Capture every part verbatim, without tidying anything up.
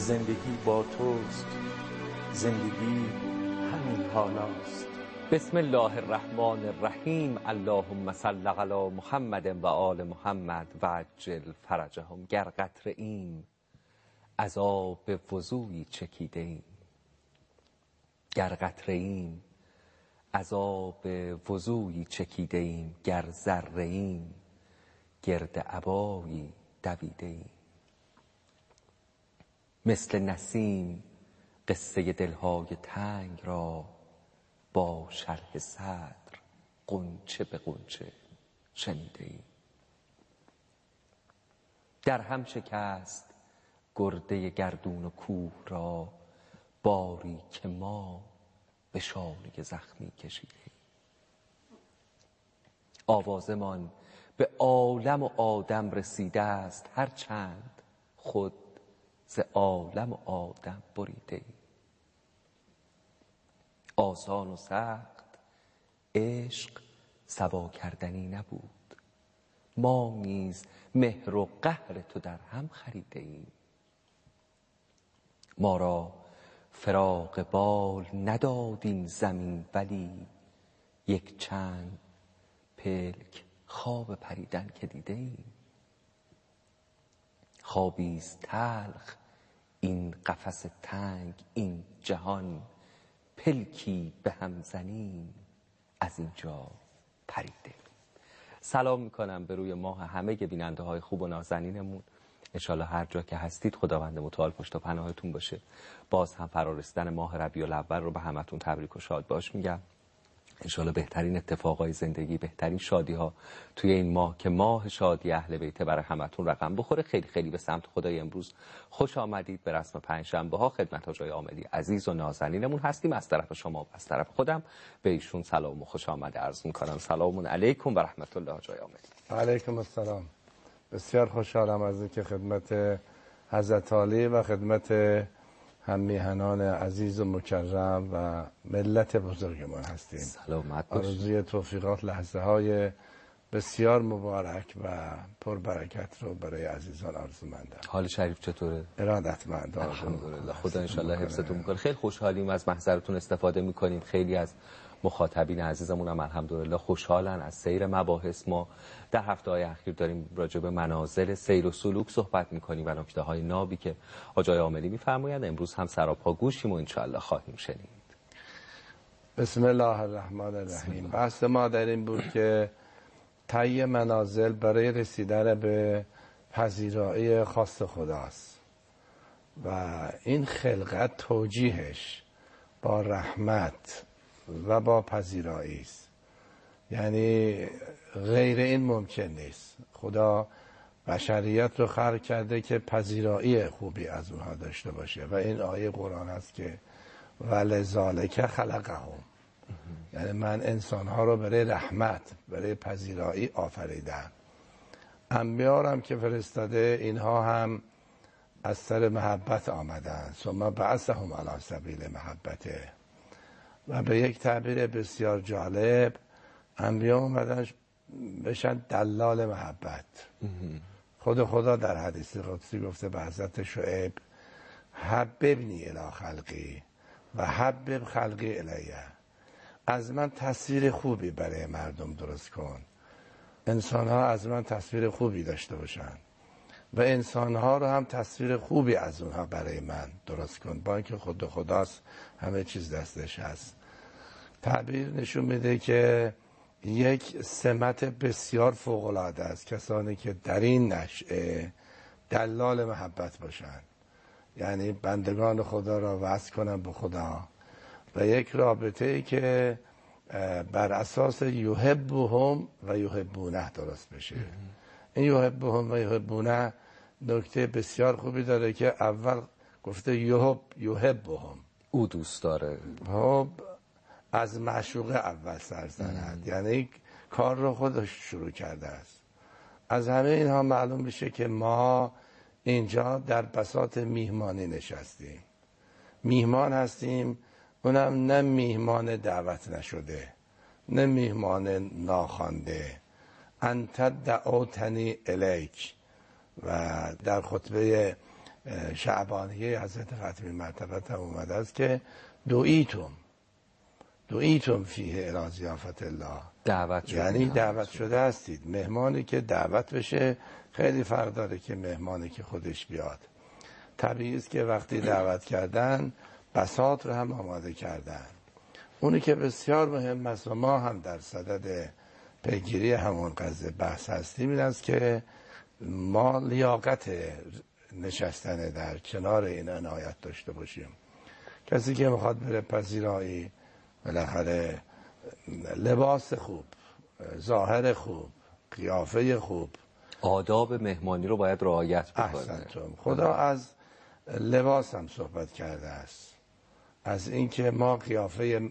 زندگی با توست، زندگی همین حالاست. بسم الله الرحمن الرحیم. اللهم صل علی محمد و آل محمد و عجل فرجهم. گر قطره ایم از آب وضویی چکیده ایم، گر قطره ایم از آب وضویی چکیده ایم، گر ذره ایم گرد عبایی دویده ایم. مثل نسیم قصه دلهای تنگ را با شرح صدر غنچه به غنچه شنیده ایم. در هم شکست گرده گردون و کوه را باری که ما به شانه زخمی کشیده ایم. آوازمان به عالم و آدم رسیده است، هر چند خود ز عالم و آدم بریده ایم. آسان و سخت عشق سوا کردنی نبود، ما نیز مهر و قهر تو در هم خریده ایم. ما را فراق بال نداد این زمین، ولی یک چند پلک خواب پریدن که دیده ایم. خوابیست تلخ این قفس تنگ، این جهان پلکی به هم زنیم از اینجا پریده. سلام میکنم به روی ماه همه بیننده های خوب و نازنینمون. انشالله هر جا که هستید خداوند متعال پشت و پناهتون باشه. باز هم فرارسیدن ماه ربیع الاول رو به همتون تبریک و شاد باش میگم. انشالله بهترین اتفاقای زندگی، بهترین شادی ها توی این ماه که ماه شادی اهل بیت برای همتون رقم بخوره. خیلی خیلی به سمت خدای امروز خوش آمدید. به رسم پنجشنبه ها خدمت آقای عاملی عزیز و نازنینمون هستیم. از طرف شما و از طرف خودم به ایشون سلام و خوش آمد عرض میکنم. سلام علیکم و رحمت الله آقای عاملی. علیکم السلام. بسیار خوشحالم از اینکه خدمت حضرت عالی و خدمت هم میهنان عزیز و مکرم و ملت بزرگمان هستیم. سلامت باشید. آرزوی توفیقات، لحظه های بسیار مبارک و پربرکت رو برای عزیزان آرزومندم. حال شریف چطوره؟ ارادتمند. الحمدلله. خدا انشالله حفظتون میکنه. خیلی خوشحالیم از محضرتون استفاده میکنیم. خیلی از مخاطبین عزیزمون هم الحمدلله خوشحالن از سیر مباحث. ما در هفته های اخیر داریم راجع به منازل سیر و سلوک صحبت میکنیم و نکته های نابی که آقای عاملی میفرمایند امروز هم سراپا گوشیم و انشالله خواهیم شنید. بسم الله الرحمن الرحیم. بحث ما در این بود که طی منازل برای رسیدن به پذیرایی خاص خداست و این خلقت توجیهش با رحمت و با پذیرایی است. یعنی غیر این ممکن نیست. خدا بشریت رو خلق کرده که پذیرایی خوبی از اونها داشته باشه و این آیه قرآن است که ولذالک خلقهم، یعنی من انسانها رو برای رحمت، برای پذیرایی آفریدم. انبیا هم که فرستاده اینها هم از سر محبت آمدن، ثم بعثهم علی سبیل محبته. و به یک تعبیر بسیار جالب انبیا اومدن بشن دلال محبت. خود خدا در حدیث قدسی گفته به حضرت شعیب حببنی الی خلقی و حبب خلقی الیه، از من تصویر خوبی برای مردم درست کن، انسان ها از من تصویر خوبی داشته باشن و انسان ها رو هم تصویر خوبی از اونها برای من درست کن، با اینکه خود خداست، همه چیز دستش هست. تعبیر نشون میده که یک سمت بسیار فوق العاده است کسانی که در این نشأه دلال محبت باشن، یعنی بندگان خدا را وصل کنن به خدا و یک رابطه ای که بر اساس یحبهم و یحبونه درست بشه. این یحبهم و یحبونه نکته بسیار خوبی داره که اول گفته یحب یحبهم، او دوست داره، حب از معشوقه اول سر زند، یعنی کار رو خودش شروع کرده است. از همه اینها معلوم میشه که ما اینجا در بساط میهمانی نشستیم، میهمان هستیم، اونم نه میهمان دعوت نشده، نه میهمان ناخوانده. انت دعوتنی الیک، و در خطبه شعبانیه حضرت ختمی مرتبت هم اومده است که دویتم دویتم فیه الی ضیافت الله، دعوت شده، یعنی دعوت شده هستید. مهمانی که دعوت بشه خیلی فرق داره که مهمانی که خودش بیاد. طبیعی است که وقتی دعوت کردن بساط رو هم آماده کردن. اونی که بسیار مهم است و ما هم در صدد پیگیری همون قضیه بحث هستیم این است که ما لیاقت نشستن در کنار این عنایت داشته باشیم. کسی که میخواد بره پذیرایی بالاخره لباس خوب، ظاهر خوب، قیافه خوب، آداب مهمانی رو باید رعایت بکنه. احسنتم. خدا از لباس هم صحبت کرده است، از اینکه ما قیافه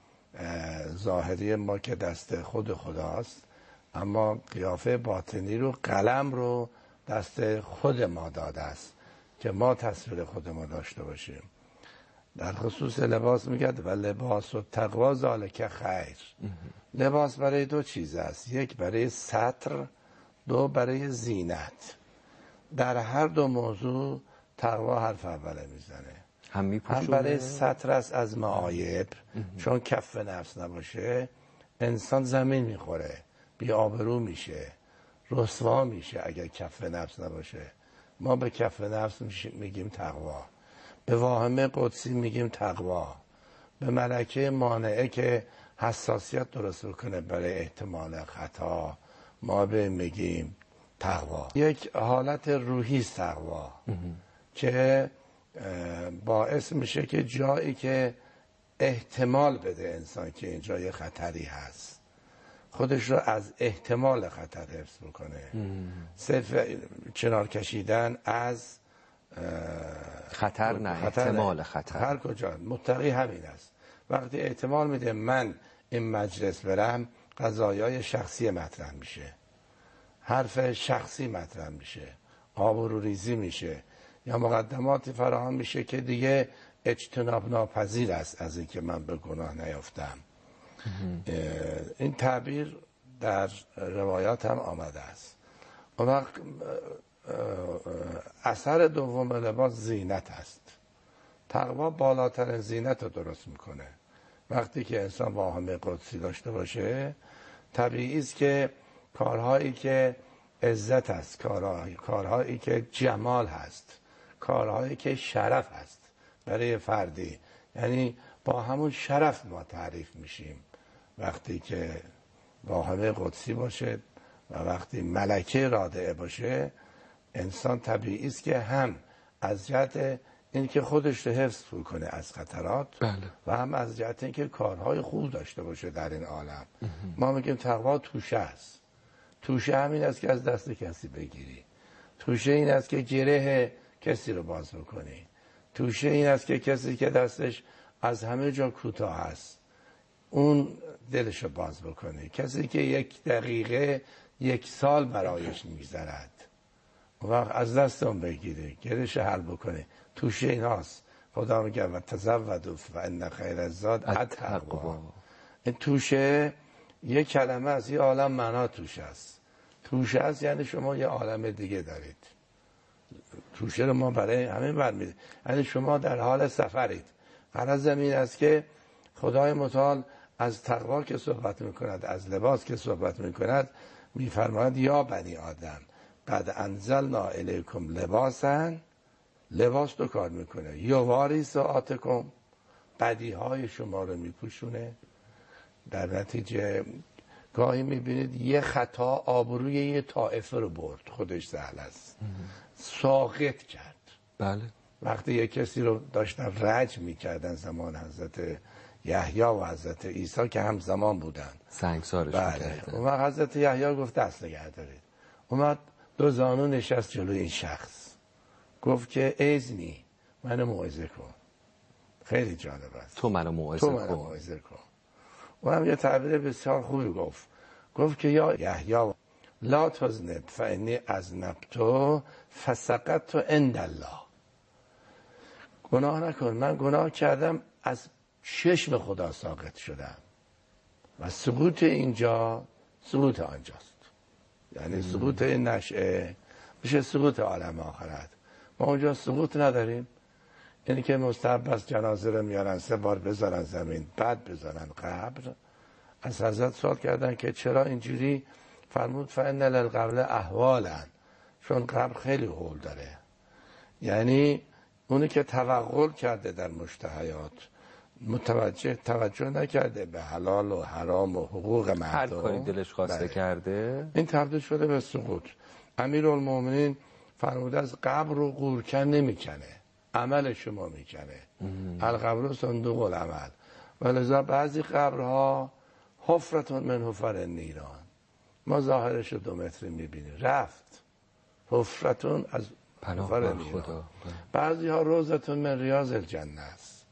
ظاهری ما که دست خود خداست، اما قیافه باطنی رو قلم رو دست خود ما داده است که ما تصویر خود ما داشته باشیم. در خصوص لباس میگد و لباس و تقوا ذالک خیر. لباس برای دو چیز است، یک برای ستر، دو برای زینت. در هر دو موضوع تقوا حرف اوله میزنه. هم, هم برای ستر است از معایب، چون کف نفس نباشه انسان زمین میخوره، بی آبرو میشه، رسوا میشه اگر کف نفس نباشه. ما به کف نفس میگیم تقوا، به واهمه قدسی میگیم تقوا، به ملکه مانعه که حساسیت درست بکنه برای احتمال خطا ما به میگیم تقوا. یک حالت روحی است تقوا که باعث میشه که جایی که احتمال بده انسان که اینجا یه خطری هست خودش رو از احتمال خطر حفظ بکنه. صرف کنار کشیدن از خطر نه، خطر احتمال خطر. هر کجا متقی همین است. وقتی احتمال میده من این مجلس برم قضایای شخصی مطرح میشه، حرف شخصی مطرح میشه، آبروریزی میشه یا مقدماتی فراهم میشه که دیگه اجتناب ناپذیر است از اینکه من به گناه نیفتم. این تعبیر در روایات هم آمده است. اون وقت اثر دوم لباس زینت است. تقوا بالاتر زینت رو درست میکنه. وقتی که انسان واهمه قدسی داشته باشه طبیعی است که کارهایی که عزت است، کارهایی, کارهایی که جمال هست، کارهایی که شرف هست برای فردی، یعنی با همون شرف ما تعریف میشیم وقتی که واهمه قدسی باشه و وقتی ملکه رادعه باشه. انسان طبیعی است که هم از جهت اینکه خودش رو حفظ کنه از خطرات بله. و هم از جهت اینکه کارهای خوب داشته باشه در این عالم. ما میگیم تقوا توشه است. توشه همین است که از دست کسی بگیری، توشه این است که گره کسی رو باز بکنی، توشه این است که کسی که دستش از همه جا کوتاه است اون دلش رو باز بکنی، کسی که یک دقیقه یک سال برایش میگذرد اون وقت از دست اون بگیری، گرهش حل بکنی. توشه این هاست. خدا میگه و تزودوا فان خیر الزاد التقوا. این توشه یک کلمه از یه عالم معنا توشه است. توشه است یعنی شما یه عالم دیگه دارید. توشه رو ما برای همین برمی‌داریم، یعنی شما در حال سفرید. غرض این است که خدای متعال از تقوا که صحبت میکند، از لباس که صحبت میکند، میفرماید یا بنی آدم قد انزلنا الیکم لباسا. لباس دو کار میکنه، یواری ساعتکم، بدی های شما رو میپوشونه. در نتیجه گاهی میبینید یه خطا آبروی یه طائفه رو برد، خودش سهل است، ساقط کرد. بله. وقتی یه کسی رو داشتن رجم میکردن زمان حضرت یحیی و حضرت عیسی که هم زمان بودن، سنگسارش بله. میکردن. اون وقت حضرت یحیی گفت دست نگه دارید. اومد دو زانو نشست جلوی این شخص، گفت که ایزنی، منو موعظه کن. خیلی جالب است. تو منو موعظه تو کن. منو موعظه کن. و هم یه تعبیر بسیار خوبی گفت. گفت که یا یحیی لا تذنب فانی اذنبت فسقطت عند الله. گناه نکن، من گناه کردم از چشم خدا ساقط شدم و سقوط اینجا سقوط آنجاست. یعنی سقوط این نشعه میشه سقوط عالم آخرت. ما اونجا سقوط نداریم. اینی که مستحب است جنازه رو میارن سه بار بذارن زمین بعد بذارن قبر. از حضرت سوال کردن که چرا اینجوری؟ فرمود فإن للقبر احوالا، چون قبر خیلی حول داره. یعنی اونی که توغل کرده در مشتهیات، متوجه توجه نکرده به حلال و حرام و حقوق مردم، هر کاری دلش خواسته بله. کرده، این تبدیل شده به سقوط. امیرالمومنین فرموده از قبر رو قورکن نمیکنه، عمل شما میکنه. القبر صندوق العمل. ولذا بعضی قبرها حفرتون من حفر نیران، ما ظاهرش رو دو متری میبینیم، رفت حفرتون از حفر نیران. بعضی ها روزتون من ریاض الجنه است.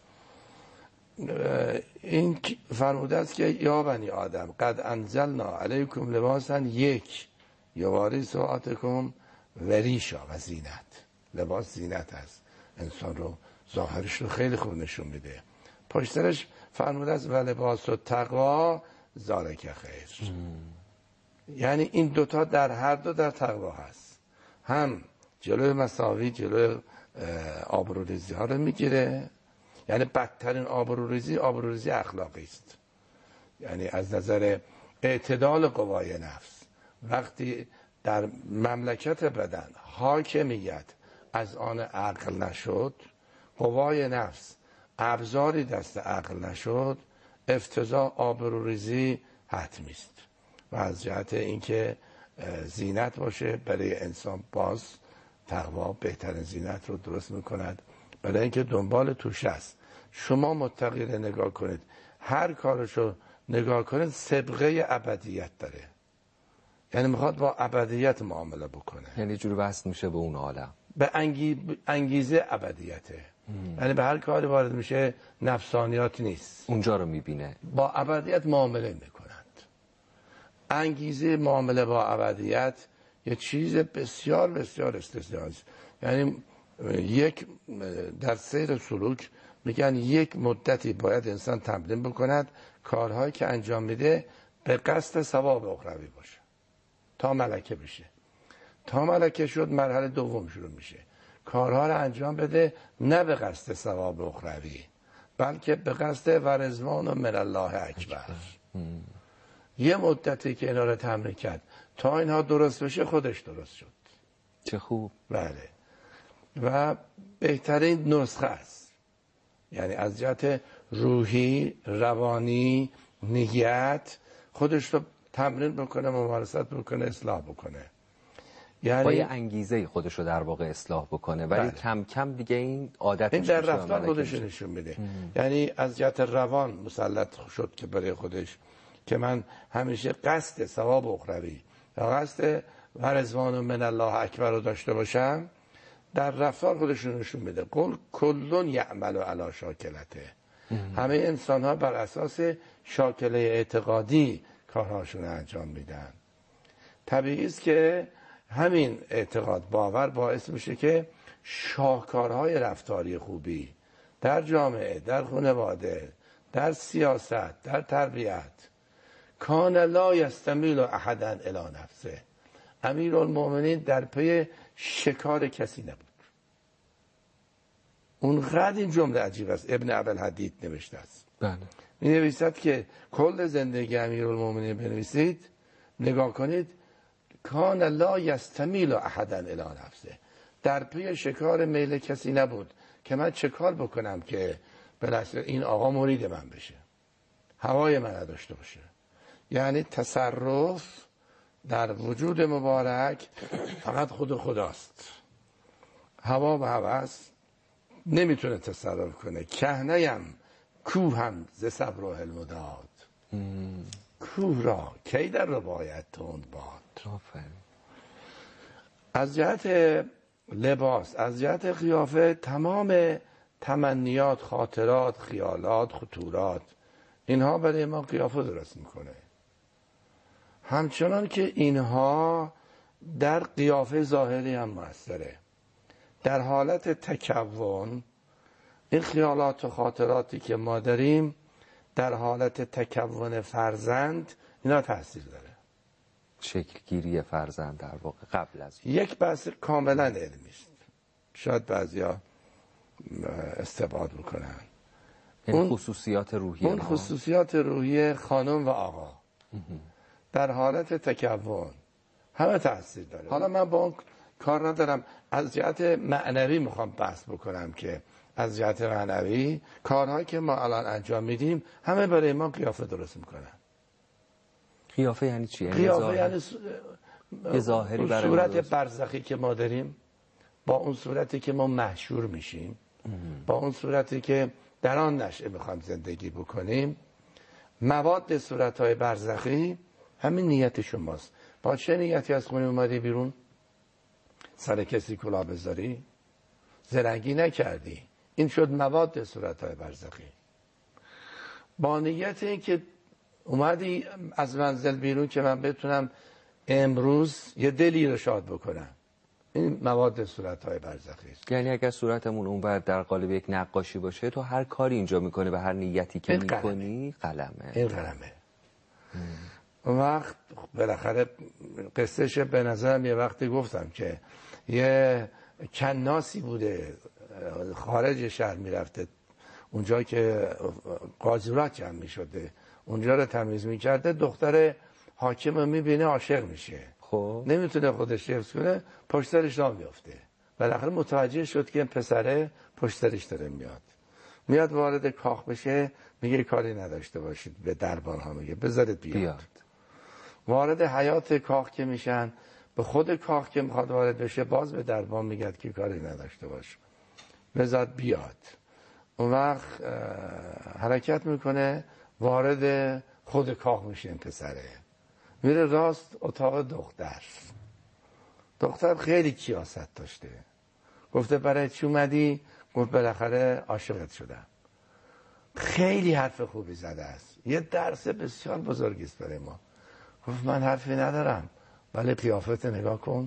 این فرموده است که یا بنی آدم قد انزلنا علیکم لباسا یک یواری سوآتکم وریشا و زینت. لباس زینت است، انسان رو ظاهرش رو خیلی خوب نشون میده. پشترش فرموده است و لباس و تقوا ذالک خیر. یعنی این دوتا در هر دو در تقوا هست. هم جلوی مساوی جلوی آبروریزی ها رو میگیره. یعنی بدترین آبروریزی آبروریزی اخلاقی است. یعنی از نظر اعتدال قوای نفس، وقتی در مملکت بدن حاکمیت از آن عقل نشد، قوای نفس ابزاری دست عقل نشد، افتضاح آبروریزی حتمی است. و از جهت اینکه زینت باشه برای انسان، باز تقوا بهترین زینت رو درست میکند، برای اینکه دنبال توش است. شما متقی رو نگاه کنید، هر کارشو نگاه کنید سابقه ابدیت داره. یعنی میخواد با ابدیت معامله بکنه، یعنی جوری وصل میشه به اون عالم، به انگی... انگیزه ابدیته. یعنی به هر کاری وارد میشه نفسانیات نیست، اونجا رو میبینه، با با ابدیت معامله میکنند. انگیزه معامله با ابدیت یه چیز بسیار بسیار استثنایی است. یعنی یک در سیر سلوک میگن یک مدتی باید انسان تمرین بکند کارهایی که انجام میده به قصد ثواب اخروی باشه تا ملکه بشه. تا ملکه شد مرحله دوم شروع میشه، کارها رو انجام بده نه به قصد ثواب اخروی، بلکه به قصد ورزوان و من الله اکبر. یه مدتی که اینا رو تمرین کرد تا اینها درست بشه خودش درست شد. چه خوب. بله. و بهترین نسخه است. یعنی از جهت روحی، روانی، نیت خودش رو تمرین بکنه، ممارست بکنه، اصلاح بکنه. یعنی با یه انگیزه خودش رو در واقع اصلاح بکنه، ولی بله. کم کم دیگه این عادت این در رفتار خودش نشون میده. یعنی از جهت روان مسلط شد که برای خودش که من همیشه قصد ثواب اخروی یا قصد ورزوان و من الله اکبر رو داشته باشم، در رفتار خودش نشون میده. قل کلون یعمل علی شاکلته. همه انسان ها بر اساس شاکله اعتقادی کارهاشون انجام میدن. طبیعی است که همین اعتقاد باور باعث میشه که شاهکارهای رفتاری خوبی در جامعه، در خانواده، در سیاست، در تربیت، کان لا یستمیل احدا الی نفسه. امیرالمومنین در پی شکار کسی نبود. اونقدر این جمله عجیب است، ابن ابوالحدید نوشته است. بله. می نویسد که کل زندگی امیرالمومنین بنویسید، نگاه کنید، کان لا یستمیل احدا الی نفسه. در پی شکار میل کسی نبود که من چه کار بکنم که بالاخره این آقا مرید من بشه، هوای من نداشته باشه. یعنی تصرف در وجود مبارک فقط خود خداست. هوا و هوس نمیتونه تصرف کنه. کهنه‌ام کوهم ز صبر و حلم داد، کوه را کی در رباید تند باد. از جهت لباس، از جهت قیافه، تمام تمنیات، خاطرات، خیالات، خطورات، اینها برای ما قیافه درست میکنه. همچنان که اینها در قیافه ظاهری هم موثره. در حالت تکون، این خیالات و خاطراتی که ما داریم در حالت تکون فرزند، اینا تاثیر داره. شکلگیری فرزند در واقع قبل از یک بحث کاملا علمی است. شاید بعضیا استبعاد میکنن. اون خصوصیات روحی اون خصوصیات روحی خانم و آقا در حالت تکون همه تاثیر داره. حالا من با اون کار ندارم، از جهت معنوی میخوام بحث بکنم که از جهت معنوی کارهایی که ما الان انجام میدیم همه برای ما قیافه درست میکنن. قیافه یعنی چی؟ قیافه یعنی یه ظاهری برای صورت برزخی که ما داریم با اون صورتی که ما محشور میشیم، با اون صورتی که در آن نشأه میخوایم زندگی بکنیم، مواد صورتهای برزخی همین نیت شماست. با چه نیتی از خونه اومدی بیرون؟ سر کسی کلاه بذاری؟ زرنگی نکردی، این شد مواد صورتهای برزخی. با نیت این که اومدی از منزل بیرون که من بتونم امروز یه دلی رو شاد بکنم، این مواد صورتهای برزخی است. یعنی اگر صورتمون اونور در قالب یک نقاشی باشه، تو هر کاری اینجا میکنه و هر نیتی که میکنی قلمه. این قلمه. اون وقت بالاخره قصهش به نظرم یه وقتی گفتم که یه کناسی بوده خارج شهر میرفته، اونجا که قاذورات جمع میشده اونجا رو تمیز میکرده، دختر حاکم رو میبینه عاشق میشه، خب نمیتونه خودش حفظ کنه، پشت سرش راه میفته. بالاخره متوجه شد که این پسره پشت سرش داره میاد، میاد وارد کاخ بشه، میگه کاری نداشته باشید به دربانها، میگه بذارید بیاد. بیاد وارد حیات کاخ که میشن، به خود کاخ که میخواد وارد بشه باز به دربان میگه که کاری نداشته باش، بذار بیاد. اون وقت حرکت میکنه وارد خود کاخ میشه، این پسره میره راست اتاق دختر. دختر خیلی کیاست داشته، گفته برای چی اومدی؟ گفت بالاخره عاشقت شدم. خیلی حرف خوبی زده است، یه درس بسیار بزرگی است برای ما. گفت من حرفی ندارم ولی قیافت نگاه کن.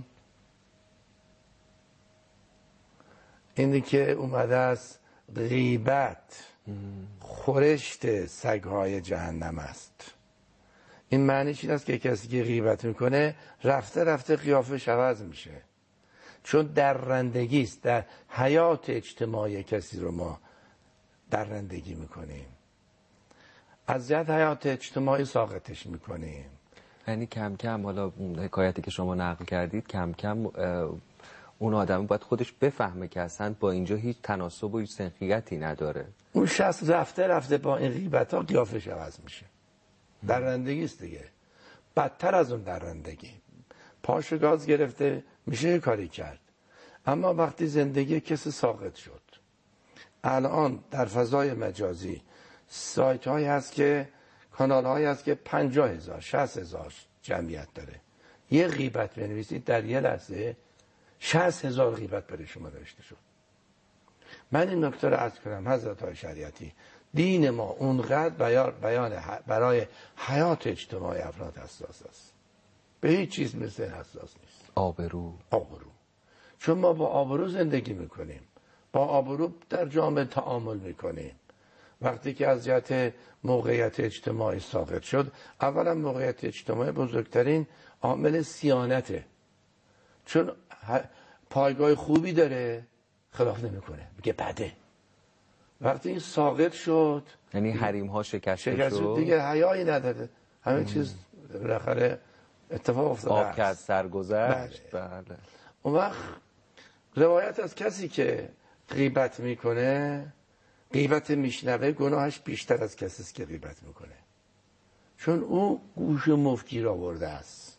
اینی که اومده است غیبت خورشت سگهای جهنم است. این معنیش این است که کسی که غیبت میکنه رفته رفته قیافش عوض میشه، چون درندگی است. در حیات اجتماعی کسی رو ما درندگی میکنیم، از جهت حیات اجتماعی ساقطش میکنیم. یعنی کم کم، حالا اون حکایتی که شما نقل کردید، کم کم اون آدم باید خودش بفهمه که اصلا با اینجا هیچ تناسب و هیچ سنخیتی نداره. اون شخص رفته رفته با این غیبت ها قیافش عوض میشه، درندگی است دیگه. بدتر از اون درندگی، پاشو گاز گرفته میشه یه کاری کرد، اما وقتی زندگی کسی ساقط شد، الان در فضای مجازی سایت هایی هست که کانال هایی هست که پنجاه هزار شصت هزار جمعیت داره، یه غیبت بنویسید در یه لحظه شصت هزار غیبت برای شما نوشته شد. من این نکته رو عرض کنم حضرت های شریعتی، دین ما اونقدر بیان, بیان برای حیات اجتماعی افراد حساس است، به هیچ چیز مثل حساس نیست. آبرو آبرو، چون ما با آبرو زندگی میکنیم، با آبرو در جامعه تعامل میکنیم. وقتی که از جهت موقعیت اجتماعی ساقط شد، اولا موقعیت اجتماعی بزرگترین عامل صیانته، چون پایگاه خوبی داره خلاف نمیکنه، میگه بده. وقتی این ساقط شد، یعنی حریم ها شکسته شکست شد دیگه، حیایی نداره، همه چیز بالاخره اتفاق افتاده، آب کرد سرگذشت. بله. بله. اون وقت روایت از کسی که غیبت میکنه، غیبت میشنوه، گناهش بیشتر از کسی است که غیبت میکنه، چون او گوش مفتی آورده است.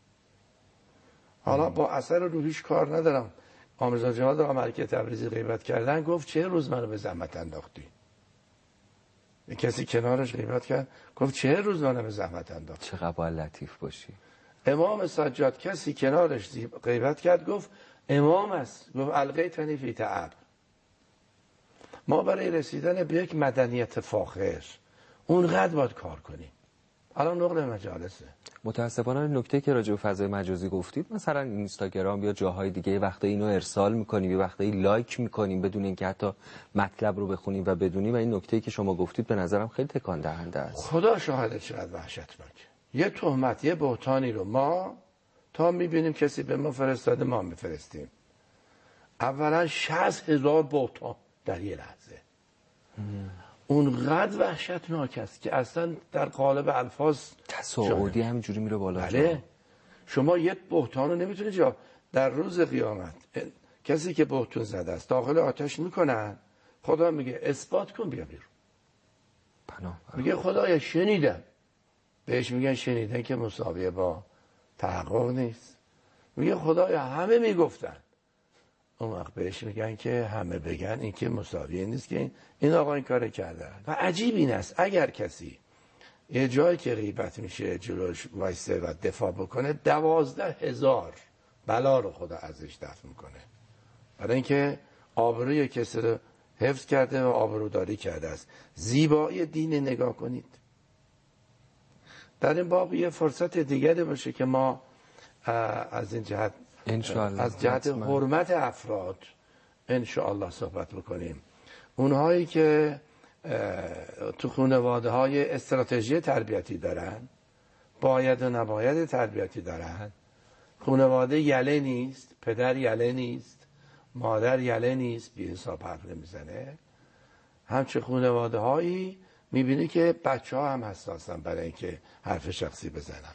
حالا با اثر روحیش کار ندارم. آمرزا جهاد آقا ملک تبریزی غیبت کردن، گفت چه روز منو به زحمت انداختی؟ کسی کنارش غیبت کرد، گفت چه روز منو به زحمت انداختی؟ چقدر باید لطیف باشی. امام سجاد کسی کنارش غیبت کرد، گفت امام است، گفت القیتنی فی تعب. ما برای رسیدن به یک مدنیت فاخر اونقدر باید کار کنیم. الان نقل مجالسه. متاسفانه نکته که راجع به فضای مجازی گفتید، مثلا اینستاگرام یا جاهای دیگه، وقتی اینو ارسال میکنیم یا وقتی لایک میکنیم بدون اینکه حتی مطلب رو بخونیم و بدونیم، و این نکته که شما گفتید به نظرم خیلی تکان دهنده است. خدا شاهد چقدر وحشتناکه. یه تهمت، یه بهتانی رو ما تا میبینیم کسی به ما فرستاده ما میفرستیم. اولا شصت هزار بهتان در یه لحظه. اونقدر وحشتناک است که اصلا در قالب الفاظ تصاعدی همینجوری میره بالا. بله. شما یک بهتان رو نمیتونید جا در روز قیامت کسی که بهتون زده است داخل آتش میکنن، خدا میگه اثبات کن بیا بیرون. میگه خدایا شنیدم. بهش میگن شنیدن که مساویه با تحقق نیست. میگه خدایا همه میگفتن. اون وقت بهش میگن که همه بگن این که مساویه نیست که این آقا این کار کرده. و عجیب این است اگر کسی یه جایی که غیبت میشه جلوش وایسه و دفاع بکنه، دوازده هزار بلا رو خدا ازش دفع میکنه، برای اینکه آبروی کسی رو حفظ کرده و آبروداری کرده است. زیبایی دین نگاه کنید. در این باب یه فرصت دیگری باشه که ما از این جهت از جهت حرمت افراد انشاءالله صحبت بکنیم. اونهایی که تو خانواده های استراتژی تربیتی دارن، باید و نباید تربیتی دارن، خانواده یله نیست، پدر یله نیست، مادر یله نیست، بی حساب حرف نمیزنه، همچه خانواده هایی میبینی که بچه ها هم حساسن برای اینکه حرف شخصی بزنن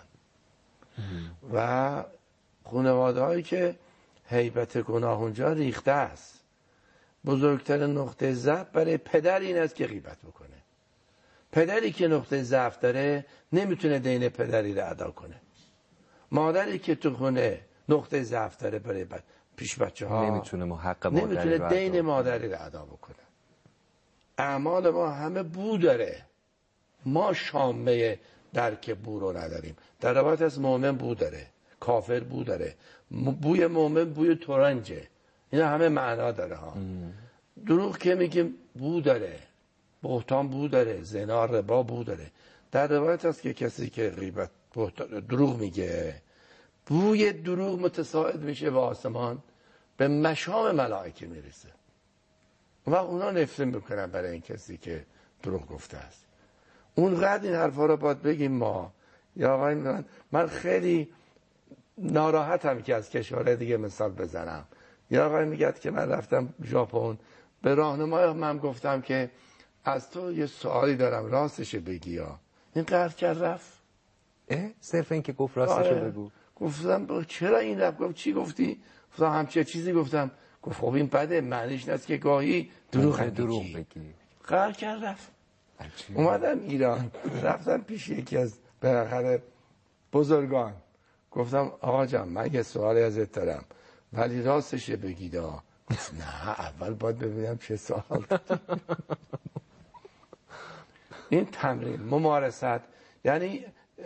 و خانواده هایی که هیبت گناه اونجا ریخته است. بزرگتر نقطه ضعف برای پدر این است که غیبت بکنه. پدری که نقطه ضعف داره نمیتونه دین پدری رو ادا کنه. مادری که تو خونه نقطه ضعف داره برای بد... پیش بچه ها نمیتونه محق مادری نمیتونه دین مادری رو ادا بکنه. اعمال ما همه بو داره. ما شامه درک بو رو نداریم. در روایت از مؤمن بو داره، کافر بو داره. بوی مؤمن بوی ترنجه. اینا همه معنا داره ها. دروغ که میگیم بو داره، بهتان بو داره، زنا ربا بو داره. در روایت هست که کسی که غیبت دروغ میگه، بوی دروغ متصاعد میشه به آسمان، به مشام ملائکه میرسه و اونا نفرین میکنن برای این کسی که دروغ گفته است. اونقدر این حرفا رو باید بگیم ما. یا آقای من, من خیلی ناراحتم که از کشورهای دیگه مثال بزنم. یا آقای میگه که من رفتم ژاپن، به راهنمای من گفتم که از تو یه سوالی دارم راستش بگی. یا این قهر کرد رفت. اه؟ صرف این که گفت راستش آره. بگو. گفتم چرا این رفت؟ گفت چی گفتی؟ گفتم همچه چیزی گفتم. گفت خب این بده، معنیش نیست که گاهی دروغ دروغ بگی. قهر کرد رفت. اومدم ایران، رفتم پیش یکی از بالاخره بزرگان، گفتم آقا جان من یه سوالی ازت دارم ولی راستش بگید. گفت نه اول باید ببینم چه سوال. این تمرین ممارست یعنی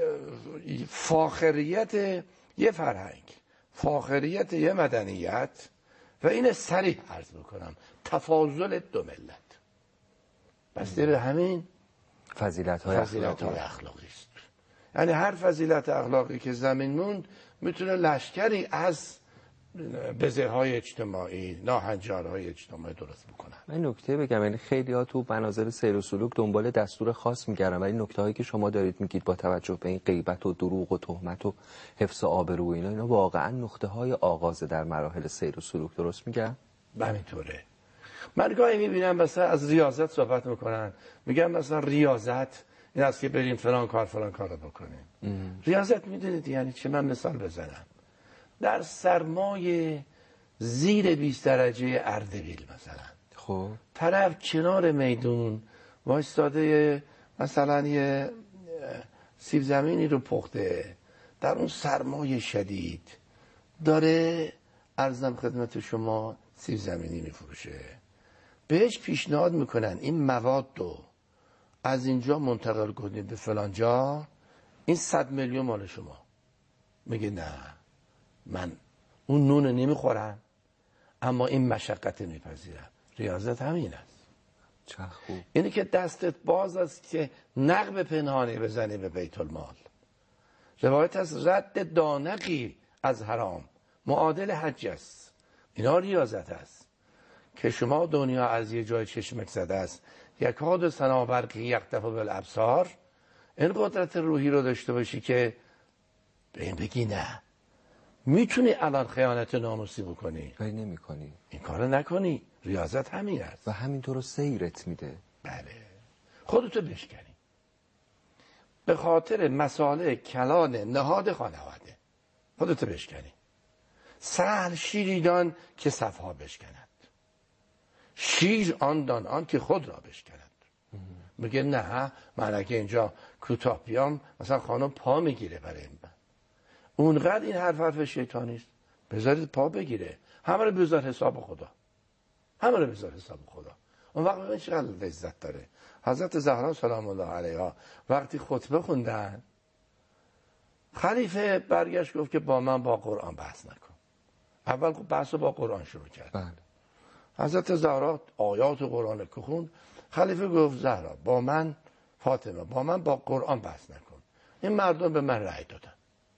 فاخریت یه فرهنگ، فاخریت یه مدنیت و این صریح عرض بکنم تفاضل دو ملت بسته به همین فضیلت های فضیلت های اخلاقی است. یعنی هر فضیلت اخلاقی که زمین موند میتونه لشکری از بزه‌های اجتماعی، ناهنجارهای اجتماعی درست بکنن. من نکته بگم، یعنی خیلی ها تو مناظر سیر و سلوک دنبال دستور خاص میگردن، ولی نکته هایی که شما دارید میگید با توجه به این غیبت و دروغ و تهمت و حفظ آبرو و اینا، اینا واقعا نقطه های آغاز در مراحل سیر و سلوک، درست میگم؟ همینطوره. من گاهی میبینم مثلا از ریاضت صحبت میکنن، میگم مثلا ریاضت این است که بریم فلان کار فلان کار رو بکنیم. ام. ریاضت میدونید یعنی چه؟ من مثال بزنم. در سرمای زیر بیست درجه اردبیل مثلا، خب طرف کنار میدون وایستاده مثلا یه سیب زمینی رو پخته، در اون سرمای شدید داره عرضم خدمت شما سیب زمینی میفروشه. بهش پیشنهاد میکنن این مواد رو از اینجا منتقل کنید به فلان جا، این صد میلیون مال شما. میگه نه من اون نون نمیخورم اما این مشقت میپذیرم. ریاضت همین است. چه خوب. اینی که دستت باز است که نقب پنهانی بزنی به بیت المال. روایت از رد دانقی از حرام معادل حج است. اینا ریاضت است که شما دنیا از یه جای چشمک زده است، یکاد سنا برقی یخطف بالابصار، این قدرت روحی رو داشته باشی که به این بگی نه میتونی الان خیانت ناموسی بکنی ولی نمی کنی. این کارو نکنی. ریاضت همین است و همینطور رو سیرت میده. بله خودتو بشکنی به خاطر مسائل کلان نهاد خانواده، خودتو بشکنی. سهل شیری دان که صفها بشکند، شیر آن دان آن که خود را بشکند. میگه نه من اگه اینجا کوتاه بیام مثلا خانم پا میگیره برای این من. اونقدر این حرف حرف شیطانی است. بذارید پا بگیره، همه رو بذار حساب خدا، همه رو بذار حساب خدا. اون وقت ببین چقدر لذت داره. حضرت زهرا سلام الله علیها وقتی خطبه خوندن، خلیفه برگشت گفت که با من با قرآن بحث نکن. اول بحث با قرآن شروع کرد. بله. حضرت زهرا آیات قرآن که خوند، خلیفه گفت زهرا با من، فاطمه با من با قرآن بحث نکن. این مردم به من رأی دادن.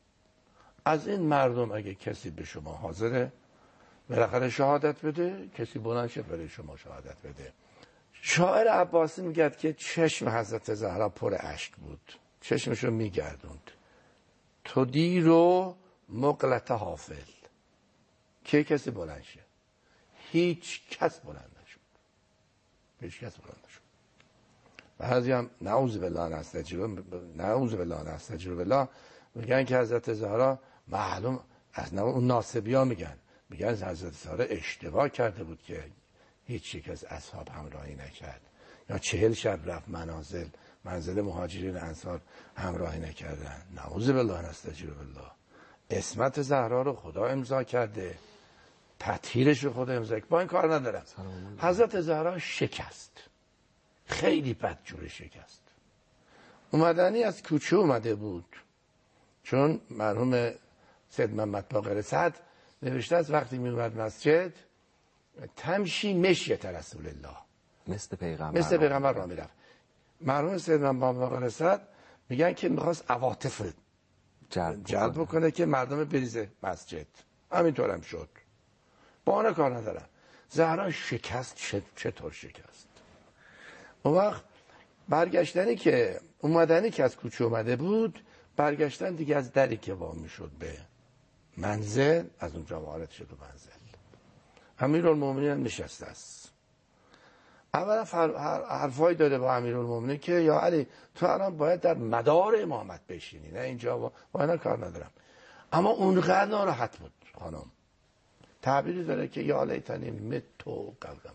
از این مردم اگه کسی به شما حاضره بالاخره شهادت بده، کسی بلند شه برای شما شهادت بده. شاعر عباسی میگه که چشم حضرت زهرا پر اشک بود، چشمشو میگردوند. تو دیرو مقلت حافل، که کسی بلند شه؟ هیچ کس بلند نشد، هیچ کس بلند نشد. بعضی هم نعوذ بالله نستجیب نعوذ بالله نستجیب بالله میگن که حضرت زهرا معلوم از اون ناصبی ها میگن میگن حضرت زهرا اشتباه کرده بود که هیچ یک از اصحاب همراهی نکرد، یا چهل شب رفت منازل منزل مهاجرین انصار همراهی نکردن. نعوذ بالله نستجیب بالله. اسمت زهرا رو خدا امضا کرده، تطهیرش رو خدا امضا کرده. با این کار ندارم. حضرت زهرا شکست، خیلی بدجور شکست. اومدنی از کوچه اومده بود، چون مرحوم سید محمد باقر سعد نوشته از وقتی می اومد مسجد تمشی مشیت رسول الله، مثل پیغمبر مثل پیغمبر را میرفت. مرحوم سید محمد باقر سعد میگن که میخواست عواطف جلب, جلب بکنه که مردم بریزه مسجد. همینطور هم شد. با آنها کار ندارم. زهرا شکست. چطور شکست؟ اون وقت برگشتنی که اومدنی که از کوچه اومده بود، برگشتن دیگه از دری که وام میشد به منزل، از اونجا وارد شد به منزل. امیرالمومنین هم نشسته است. اولا حرفایی داره با امیرالمومنین که یا علی تو الان باید در مدار امامت بشینی، نه اینجا. با, با اینا کار ندارم. اما اونقدر ناراحت بود خانم. تعبیری داره که یا لیتنی متو قلقم،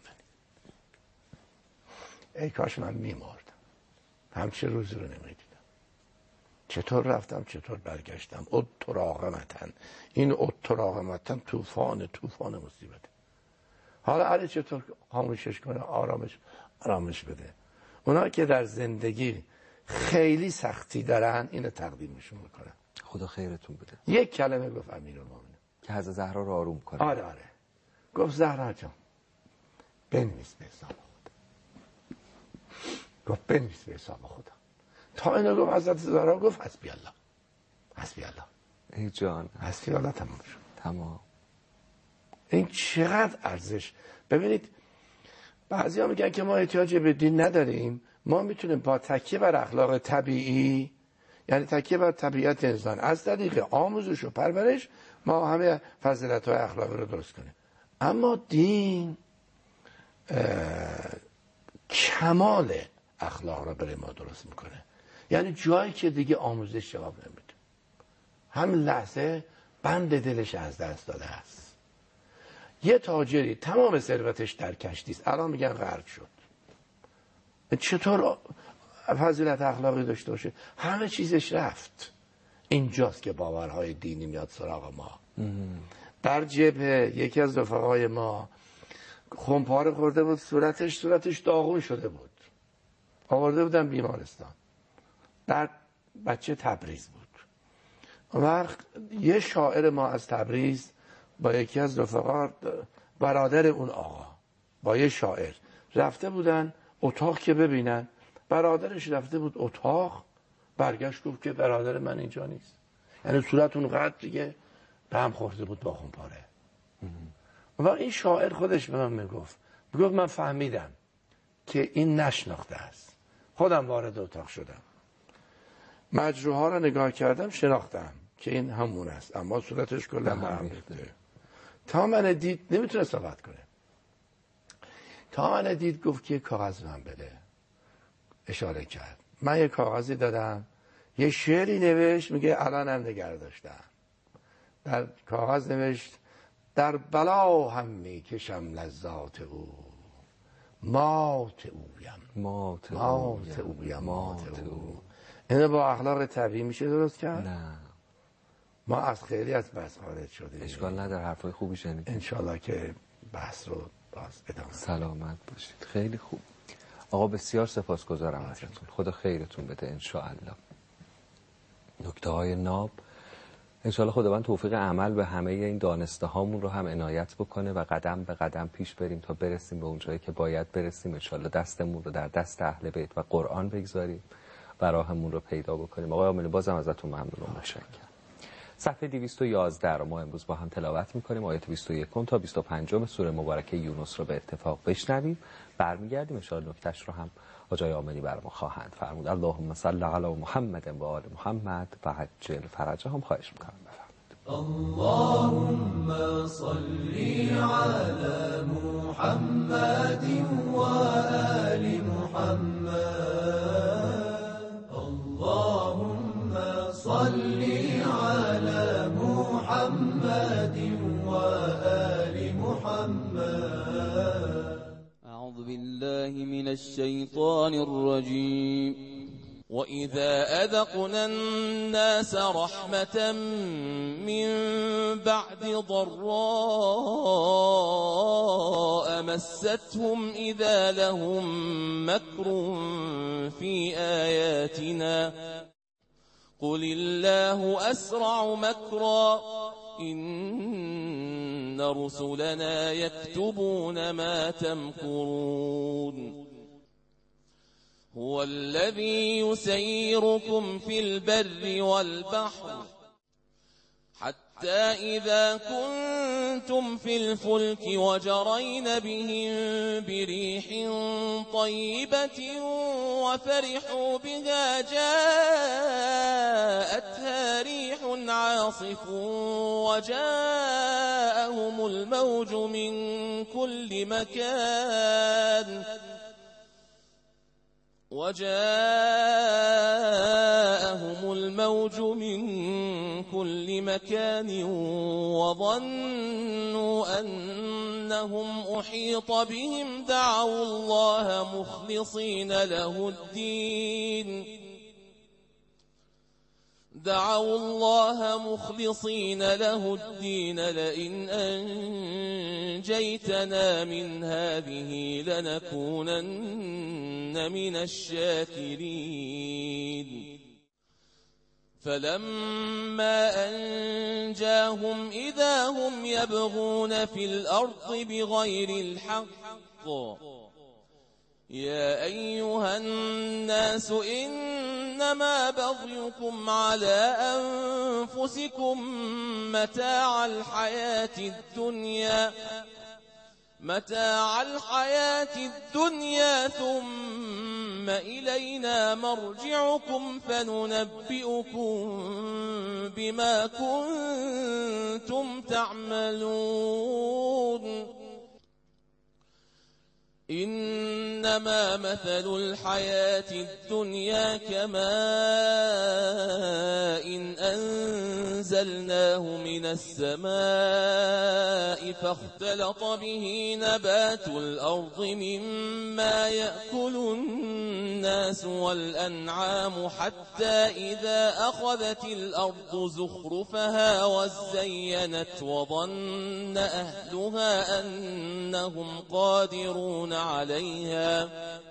ای کاش من میمردم، همچه روزی رو نمیدیدم. چطور رفتم چطور برگشتم. اتراقمتن، این اتراقمتن طوفان طوفان مصیبته. حالا علی چطور خاموشش کنه، آرامش آرامش بده. اونا که در زندگی خیلی سختی دارن اینو تقدیمشون میکنن. خدا خیرتون بده. یک کلمه گفت امیرالمومنین که حضرت زهرا رو آروم کنه. آره آره گفت زهرا جان بنویس به حساب خدا. گفت بنویس به حساب خدا. تا اینو گفت حضرت زهرا گفت حسبی الله، حسبی الله. ای جان حسبی الله تمام شد. تمام. این چقدر ارزش. ببینید بعضی ها میگن که ما احتیاج به دین نداریم، ما میتونیم با تکیه بر اخلاق طبیعی، یعنی تکیه بر طبیعت انسان، از طریق آموزش و پرورش ما همه فضیلت های اخلاقی رو درست کنیم. اما دین کمال اخلاق رو برای ما درست میکنه. یعنی جایی که دیگه آموزش جواب نمیده، همین لحظه بند دلش از دست داده است. یه تاجری تمام ثروتش در کشتی است، الان میگن غرق شد. چطور فضیلت اخلاقی داشته باشه؟ همه چیزش رفت. اینجاست که باورهای دینی میاد سراغ ما. در جبهه یکی از رفقای ما خمپاره خورده بود، صورتش صورتش داغون شده بود، آورده بودن بیمارستان. در بچه تبریز بود. وقت یه شاعر ما از تبریز با یکی از رفقا، برادر اون آقا، با یه شاعر رفته بودن اتاق که ببینن. برادرش رفته بود اتاق، برگشت گفت که برادر من اینجا نیست. یعنی صورت اونقدر دیگه به هم خورده بود با خونپاره. و این شاعر خودش به من میگفت میگفت من فهمیدم که این نشناخته است. خودم وارد اتاق شدم، مجروحا رو نگاه کردم، شناختم که این همون است، اما صورتش کلا به هم ریخته. تا من دید نمیتونه صحبت کنه. تا من دید گفت که کاغذ من بده. اشاره کرد. من یه کاغذی دادم، یه شعری نوشت، میگه الانم نگه داشتم. در کاغذ نوشت در بلا هم میکشم لذات او، مات اویم مات مات اویم مات او. اینو با اخلاق طبیعی میشه درست کرد؟ نه، ما از خیلی از بحث خارج شدیم. اشکال نداره، حرفای خوبی شنید. انشالله که بحث رو باز ادامه. سلامت باشید. خیلی خوب آقا، بسیار سپاسگزارم ازتون. خدا خیرتون بده انشاءالله. نکته های ناب انشاءالله خداوند توفیق عمل به همه این دانسته هامون رو هم عنایت بکنه و قدم به قدم پیش بریم تا برسیم به اونجایی که باید برسیم. انشاءالله دستمون رو در دست اهل بیت و قرآن بگذاریم و راهمون رو پیدا بکنیم. آقای عاملی بازم ازتون ممنون و متشکرم. صفحه دویست و یازده رو ما امروز با هم تلاوت میکنیم. آیات بیست و یک تا بیست و پنج سوره مبارکه یونس رو به اتفاق بشنویم. برمیگردیم انشاءالله نکتهش رو هم آقای عاملی برام خواهند فرمود. اللهم صل علی محمد و آل محمد و عجل فرجهم. خواهش میکنم بفرمایید. اللهم صل علی محمد و آل محمد. اللهم صل على محمد وآل محمد. أعوذ بالله من الشيطان الرجيم. وإذا أذقنا الناس رحمة من بعد ضراء مستهم إذا لهم مكر في آياتنا قل الله أسرع مكرا إن رسلنا يكتبون ما تمكرون. هو الذي يسيركم في البر والبحر حتى إذا كنتم في الفلك وجرين بهم بريح طيبة وفرحوا بها جاءتها ريح عاصف وجاءهم الموج من كل مكان وجاءهم الموج من كل مكان وظنوا أنهم أحيط بهم دعوا الله مخلصين له الدين دعوا الله مخلصين له الدين لئن أنجيتنا من هذه لنكونن من الشاكرين. فلما أنجاهم إذا هم يبغون في الأرض بغير الحق يا أيها الناس إنما بغيكم على أنفسكم متاع الحياة الدنيا متاع الحياة الدنيا ثم إلينا مرجعكم فننبئكم بما كنتم تعملون. إنما مثل الحياة الدنيا كماء إن أنزلناه من السماء فاختلط به نبات الأرض مما يأكل الناس والأنعام حتى إذا أخذت الأرض زخرفها وزينت وظن أهلها أنهم قادرون عليها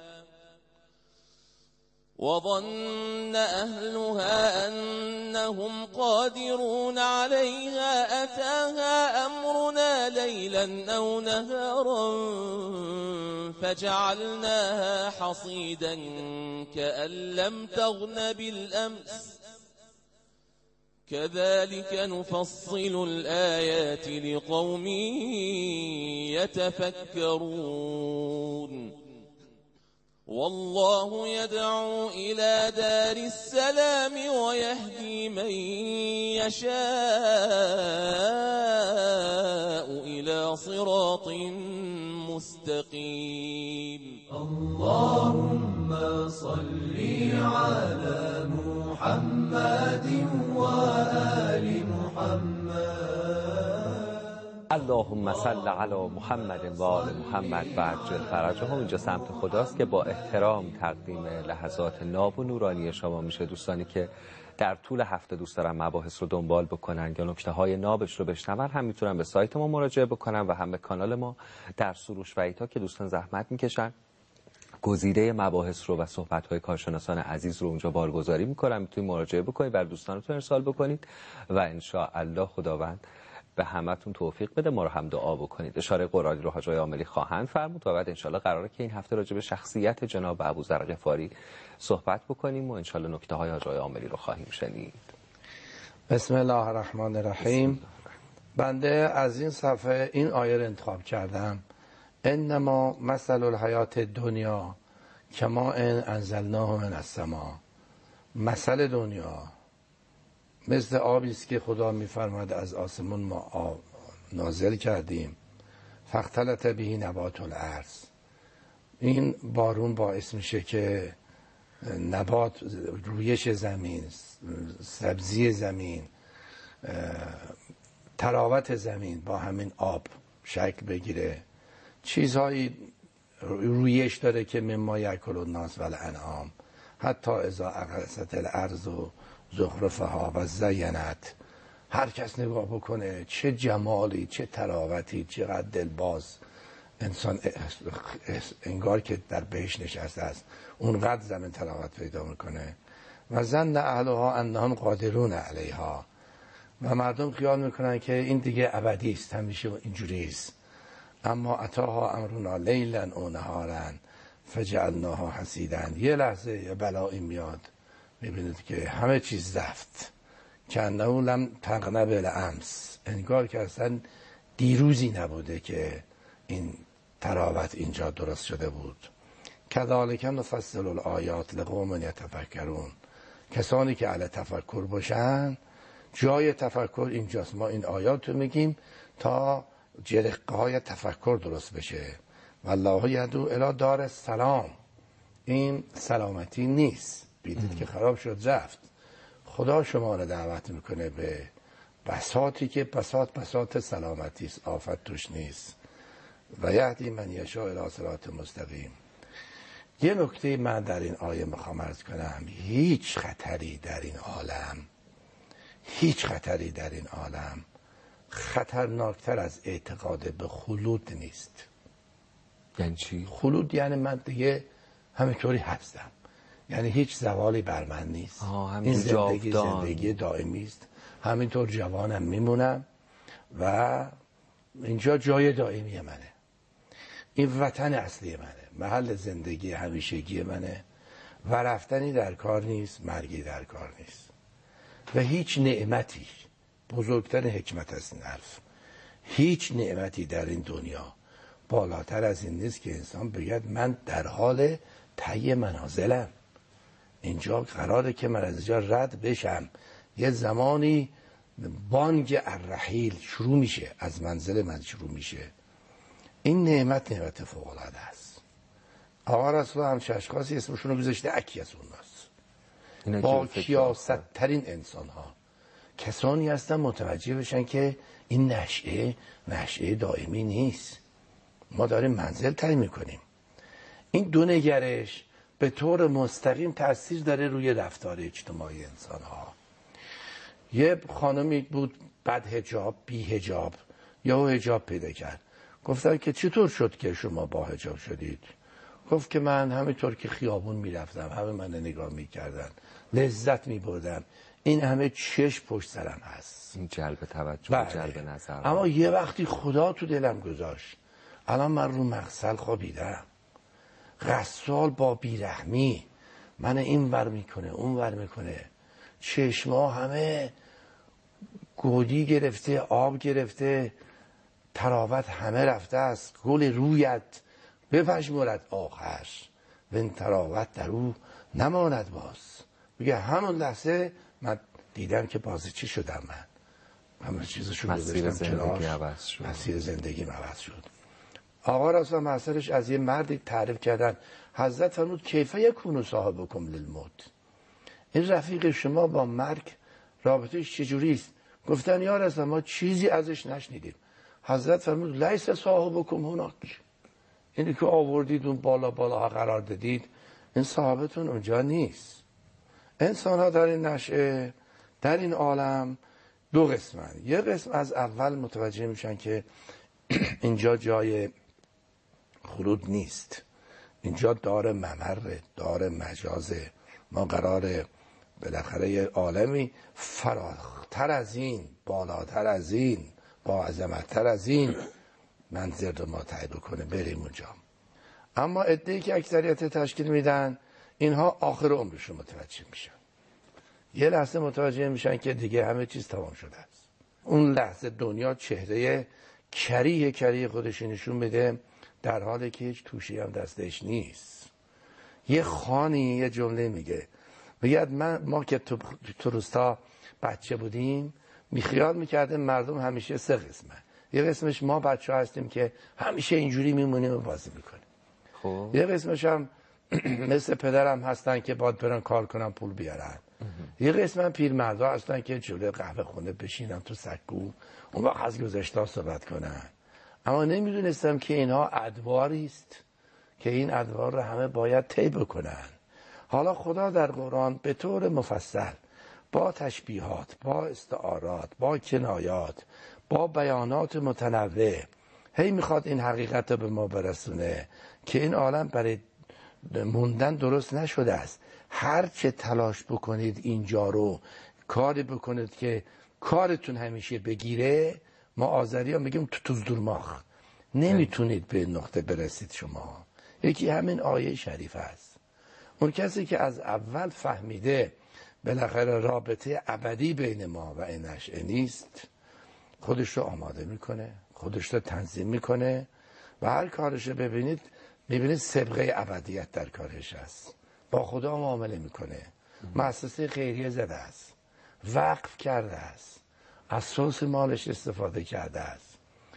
وظن أهلها أنهم قادرون عليها أتاها أمرنا ليلا أو نهارا فجعلناها حصيدا كأن لم تغن بالأمس كذلك نفصل الآيات لقوم يتفكرون. والله يدعو إلى دار السلام ويهدي من يشاء إلى صراط مستقيم. اللهم صل على محمد وآل محمد. اللهم صل علی محمد و آل محمد و عجل فرجهم. اینجا سمت خداست که با احترام تقدیم لحظات ناب و نورانی شما میشه. دوستانی که در طول هفته دوست دارن مباحث رو دنبال بکنن یا نکته های نابش رو بشنون، هم میتونن به سایت ما مراجعه بکنن و هم به کانال ما در سروش و ایتا که دوستان زحمت میکشن گزیده مباحث رو و صحبت‌های کارشناسان عزیز رو اونجا بارگذاری میکنن. میتونید مراجعه بکنید، بر دوستانتون ارسال بکنید و ان شاء الله خداوند به همتون توفیق بده. ما رو هم دعا بکنید. اشاره قرآنی رو حاج آقای عاملی خواهند فرمود و بعد ان شاء الله قراره که این هفته راجع به شخصیت جناب ابوذر غفاری صحبت بکنیم و ان شاء الله نکته های حاج آقای عاملی رو خواهیم شنید. بسم الله الرحمن الرحیم. بنده از این صفحه این آیه رو انتخاب کردم: انما مثل الحیات دنیا کما ان انزلناه من السما. مثل دنیا مثل آبی است که خدا میفرماد از آسمون ما آب نازل کردیم. فاختلط به نبات الارض. این بارون باعث میشه که نبات، رویش زمین، سبزی زمین، تراوت زمین با همین آب شکل بگیره. چیزهایی رویش داره که مما یاکل الناس و الانعام حتی اذا اخذت الارض و زخرفها و زینت. هر کس نگاه بکنه چه جمالی، چه تراوتی، چقدر دلباز. انسان انگار که در بهشت نشسته است، اونقدر زمین تراوت پیدا میکنه. و ظن اهلها انهم قادرون علیها. و مردم خیال میکنن که این دیگه ابدی است، همیشه اینجوری است. اما اتاها امرنا لیلا و نهارا فجعلناها حصیدا. یه لحظه یه بلایی میاد، میبینید که همه چیز رفت. کنه لم تغنه بالامس. انگار که اصلا دیروزی نبوده که این تراوت اینجا درست شده بود. کذالک نفصل الآیات لقوم یتفکرون. کسانی که اهل تفکر باشن، جای تفکر اینجاست. ما این آیات رو میگیم تا جرقه های تفکر درست بشه. والله یدعو الی دار السلام. این سلامتی نیست، بیدید که خراب شد رفت. خدا شما رو دعوت میکنه به بساطی که بساط بساط سلامتی است، آفت توش نیست. و یهدی من یشاء الی صراط مستقیم. یه نکته من در این آیه میخوام عرض کنم: هیچ خطری در این عالم، هیچ خطری در این عالم خطرناکتر از اعتقاد به خلود نیست. یعنی چی؟ خلود یعنی من دیگه همینطوری هستم، یعنی هیچ زوالی بر من نیست. این زندگی جاودان. زندگی دائمی است. همینطور جوانم میمونم و اینجا جای دائمی منه. این وطن اصلی منه، محل زندگی همیشگی منه و رفتنی در کار نیست، مرگی در کار نیست. و هیچ نعمتی، بزرگترین حکمت است این حرف، هیچ نعمتی در این دنیا بالاتر از این نیست که انسان بگه من در حال طی منازلم. اینجا قراره که من از اینجا رد بشم. یه زمانی بانگ الرحیل شروع میشه، از منزل من شروع میشه. این نعمت نعمت فوق العاده است. آقا رسول هم اشخاصی اسمشون رو گذاشته اکی از اوناست. با کیاست ترین انسان ها کسانی هستن متوجه بشن که این نشعه نشعه دائمی نیست، ما داریم منزل طی میکنیم. این دو نگرش به طور مستقیم تاثیر داره روی رفتار اجتماعی انسان ها. یه خانمی بود بد حجاب، بی حجاب، یا حجاب پیدا کرد. گفتن که چطور شد که شما با حجاب شدید؟ گفت که من همینطور که خیابون میرفتم همه من نگاه میکردن، لذت میبردم. این همه چشم پشت سرم هست، این جلب توجه، بله. جلب نظر. اما یه وقتی خدا تو دلم گذاشت، الان من رو مغسل خوابیدم، غسال با بیرحمی من این ور میکنه اون ور میکنه، چشما همه گودی گرفته، آب گرفته، تراوت همه رفته است، گل رویت بپشمرد آخر و تراوت در او نماند باز. میگه همون لحظه من دیدم که بازی چی شدم، من همه چیزشو گذاشتم کنار، مسیر زندگی عوض شد. آقا رسول مسئلهش از یه مردی تعریف کردن، حضرت فرمود کیف یکون صاحبکم للموت، این رفیق شما با مرگ رابطهش چجوری است؟ گفتن یا رسول ما چیزی ازش نشنیدیم. حضرت فرمود لیس صاحبکم هناک، اینی که آوردید اون بالا بالا قرار دادید، این صاحبتون اونجا نیست. انسان ها در این نشأه، در این عالم دو قسمن. یه قسم از اول متوجه میشن که اینجا جای خلود نیست، اینجا دار ممره، دار مجازه. ما قراره بالاخره یه عالمی فراختر از این، بالاتر از این، با عظمتتر از این منظر رو ما تعیین کنه بریم اونجا. اما عده‌ای که اکثریت تشکیل میدن، اینها آخر عمرشون متوجه میشن. یه لحظه متوجه میشن که دیگه همه چیز تمام شده است. اون لحظه دنیا چهره کریه کریه خودش نشون میده، در حالی که هیچ توشی هم دستش نیست. یه خانی یه جمله میگه، میگه من ما که تو, تو روستا بچه بودیم میخیال میکردیم مردم همیشه سه قسمه. یه قسمش ما بچه ها هستیم که همیشه اینجوری میمونیم و بازی میکنیم. خب. یه قسمش هم مثل پدرم هستن که باید برن کار کنن پول بیارن. یه قسم هم پیرمردا هستن که جلوی قهوه خونه بشینن تو سکو اون وقت از گذشته صحبت کنن. اما نمیدونستم که اینها ادواری است که این ادوار رو همه باید طی بکنن. حالا خدا در قرآن به طور مفصل با تشبیهات، با استعارات، با کنایات، با بیانات متنوع هی میخواد این حقیقت رو به ما برسونه که این عالم برای موندن درست نشده است. هر چه تلاش بکنید اینجا رو کاری بکنید که کارتون همیشه بگیره، ما آذری ها میگیم تو توز دورماخ، نمیتونید به نقطه برسید. شما یکی همین آیه شریف است. اون کسی که از اول فهمیده بالاخره رابطه ابدی بین ما و این نشأه نیست، خودش رو آماده میکنه، خودش رو تنظیم میکنه و هر کارش رو ببینید میبینید سابقه ابدیت در کارش است. با خدا معامله میکنه، مؤسسه خیریه زده است، وقف کرده است، از سوس مالش استفاده کرده است.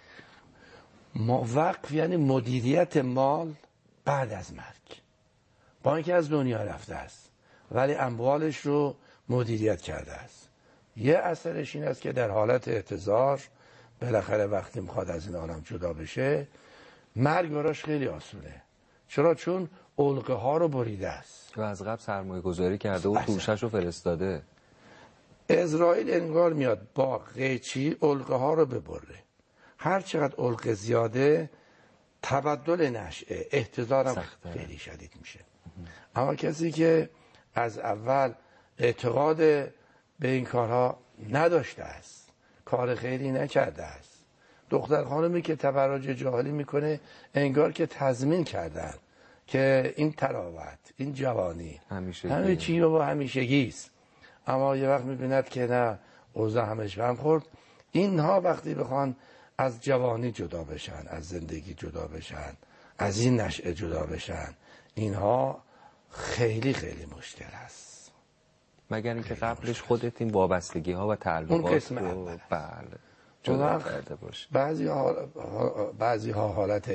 ما وقف یعنی مدیریت مال بعد از مرگ، با اینکه از دنیا رفته است ولی اموالش رو مدیریت کرده است. یه اثرش این است که در حالت احتضار بالاخره وقتی میخواد از این عالم جدا بشه، مرگ براش خیلی آسونه. چرا؟ چون علقه ها رو بریده است و از قبل سرمایه گذاری کرده و توشش رو فرستاده. اسرائیل انگار میاد با قیچی علقه ها رو ببره. هر چقدر علقه زیاده تبدل نشأه احتضارم خیلی شدید میشه. اما کسی که از اول اعتقاد به این کارها نداشته است، کار خیری نکرده است، دختر خانمی که تبرج جاهلی میکنه انگار که تضمین کردن که این تراوت، این جوانی همه چی رو همیشگی است. اما یه وقت میبیند که نه، اوضاع همش بهم خورد. اینها وقتی بخوان از جوانی جدا بشن، از زندگی جدا بشن، از این نشأه جدا بشن، اینها خیلی خیلی مشکل است. مگر اینکه قبلش خودت این وابستگی ها و تعلقات رو بله جدا کرده باشه. بعضی ها بعضی ها حالت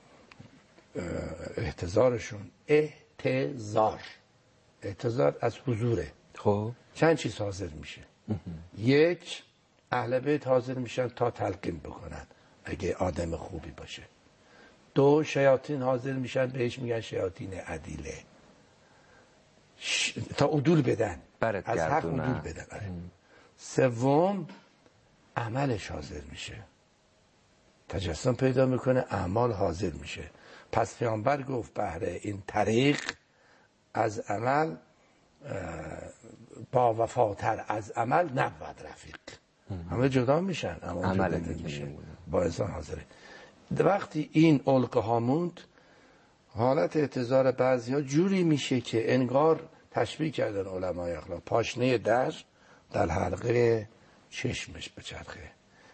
احتضارشون احتضار احتضار از حضوره. خب چند چیز حاضر میشه. یک، اهل بیت حاضر میشن تا تلقین بکنن اگه آدم خوبی باشه. دو، شیاطین حاضر میشن، بهش میگن شیاطین عدیله، ش... تا عدول بدن، از حق عدول بدن. سوم، عملش حاضر میشه، تجسم پیدا میکنه، اعمال حاضر میشه. پس پیامبر گفت بهره این طریق از عمل با وفاتر از عمل نبود رفیق. همه جدا میشن، اما عمل نمیشه، با انسان حاضره. وقتی این علقه ها موند، حالت احتضار بعضی ها جوری میشه که انگار تشبیه کردن علمای اخلاق پاشنه در در حلقه چشمش بچرخه.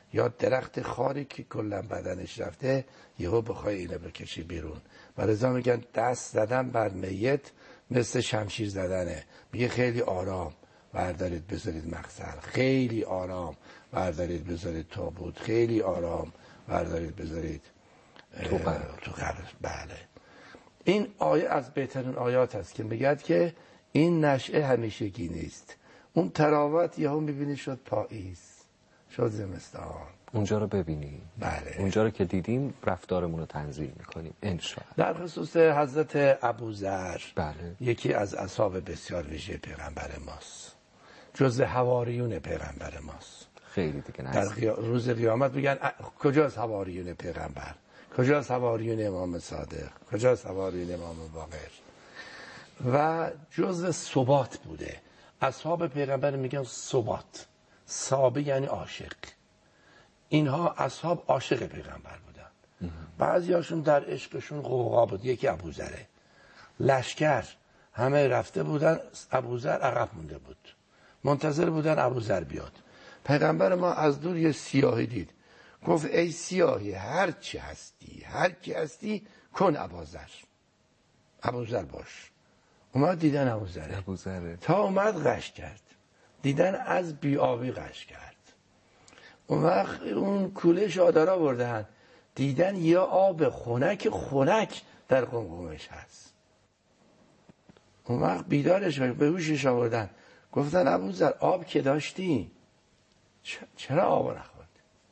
یا درخت خاری که کلا بدنش رفته یهو بخوای اینو بکشی بیرون. و لذا میگن دست زدن بر میت مثل شمشیر زدنه. میگه خیلی آرام بردارید بذارید مغسل، خیلی آرام بردارید بذارید تابوت، خیلی آرام بردارید بذارید تو قبر. تو قبر. بله. این آیه از بهترین آیات است که میگه که این نشأه همیشگی نیست. اون تراوت یهو میبینی شد پاییز، شد زمستان. اونجا رو ببینیم. بله. اونجا رو که دیدیم رفتارمون رو تنظیم میکنیم انشاءالله. در خصوص حضرت ابوذر، بله. یکی از اصحاب بسیار ویژه پیغمبر ماست، جز حواریون پیغمبر ماست. خیلی دیگه در نزدیک. قیا... روز قیامت میگن کجاست حواریون پیغمبر، کجاست حواریون امام صادق، کجاست حواریون امام باقر. و جز ثبات بوده. اصحاب پیغمبر میگن ثبات، صابه یعنی عاشق. اینها اصحاب عاشق پیغمبر بودن. بعضی هاشون در عشقشون غوغا بود. یکی ابوذره، لشکر همه رفته بودن، ابوذر عقب مونده بود، منتظر بودن ابوذر بیاد. پیغمبر ما از دور یه سیاهی دید، گفت ای سیاهی هر چی هستی هر کی هستی کن ابوذر، ابوذر باش. اومد دیدن ابوذره، ابوذره تا اومد غش کرد، دیدن از بیابی غش کرد. اون وقت اون کوله شادرا بردن، دیدن یا آب خنک خنک در قمقمش هست. اون وقت بیدارش به هوشش آوردن، گفتن ابوذر آب که داشتی چرا آب نخورد؟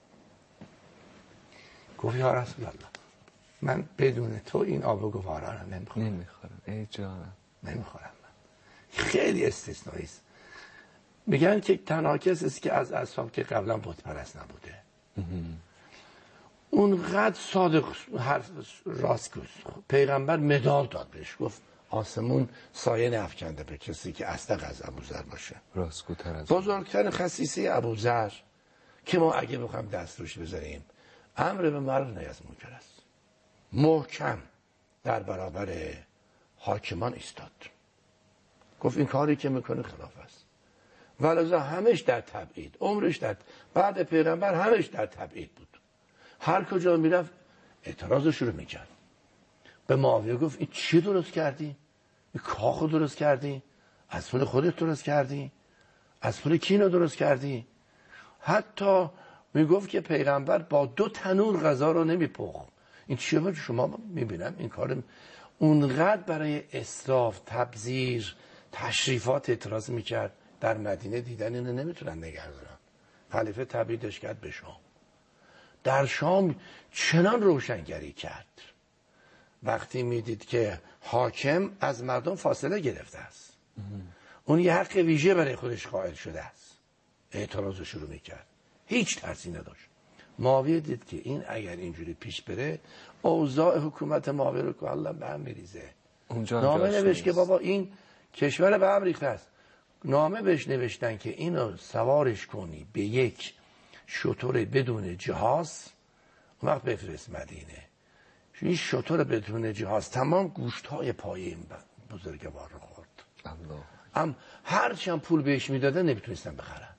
گفت یا رسول الله من بدون تو این آب گوارا رو نمیخورم. نمیخورم ای جانم، نمیخورم. من خیلی استثنایی است. میگن که تنها کسی است که از اصحاب که قبلا بت پرست نبوده. اونقدر صادق حرف راست گفت. پیغمبر مدال داد بهش، گفت آسمون سایه نفکنده به کسی که اصدق از ابوذر باشه. راستگوتر از بزرگترین خصیصه ابوذر که ما اگه بخوایم دست روش بذاریم امر به معروف نهی از منکر است. محکم در برابر حاکمان ایستاد، گفت این کاری که میکنه خلاف است. ولذا همش در تبعید، عمرش در بعد پیغمبر همش در تبعید بود. هر کجا میرفت اعتراض رو شروع میکرد. به معاویه گفت این چی درست کردی؟ این کاخو درست کردی؟ از پول خودت درست کردی؟ از پول کی اینو درست کردی؟ حتی میگفت که پیغمبر با دو تنور غذا رو نمیپخت. این چیه بود؟ شما میبینم این کار اونقدر برای اسراف، تبذیر، تشریفات اعتراض میکرد. در مدینه دیدن اینو نمیتونن نگه دارن. خلیفه تبعیدش کرد به شام. در شام چنان روشنگری کرد وقتی میدید که حاکم از مردم فاصله گرفته است، اون یه حق ویژه برای خودش قائل شده است، اعتراض شروع میکرد، هیچ ترسی نداشت. معاویه دید که این اگر اینجوری پیش بره اوضاع حکومت معاویه رو که الله به هم میریزه. نامه نوشت که بابا این کشور به هم ریخته است. نامه بهش نوشتن که اینو سوارش کنی به یک شتر بدون جهاز، اون وقت بفرست مدینه. این شتر بدون جهاز تمام گوشت‌های پای این بزرگوار رو خورد. الله. ام هرچند پول بهش میدادن نمیتونستن بخرن.